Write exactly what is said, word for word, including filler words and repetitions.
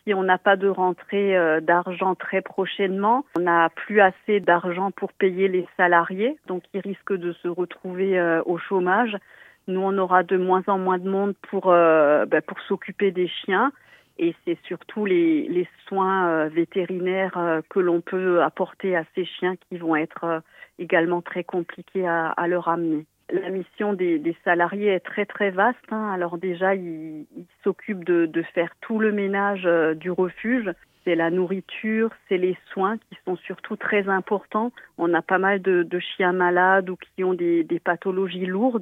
si on n'a pas de rentrée euh, d'argent très prochainement, on n'a plus assez d'argent pour payer les salariés, donc ils risquent de se retrouver euh, au chômage. Nous, on aura de moins en moins de monde pour, euh, bah, pour s'occuper des chiens. Et c'est surtout les, les soins euh, vétérinaires euh, que l'on peut apporter à ces chiens qui vont être euh, également très compliqués à, à leur amener. La mission des, des salariés est très très vaste. Hein. Alors déjà, ils, ils s'occupent de, de faire tout le ménage euh, du refuge. C'est la nourriture, c'est les soins qui sont surtout très importants. On a pas mal de, de chiens malades ou qui ont des, des pathologies lourdes.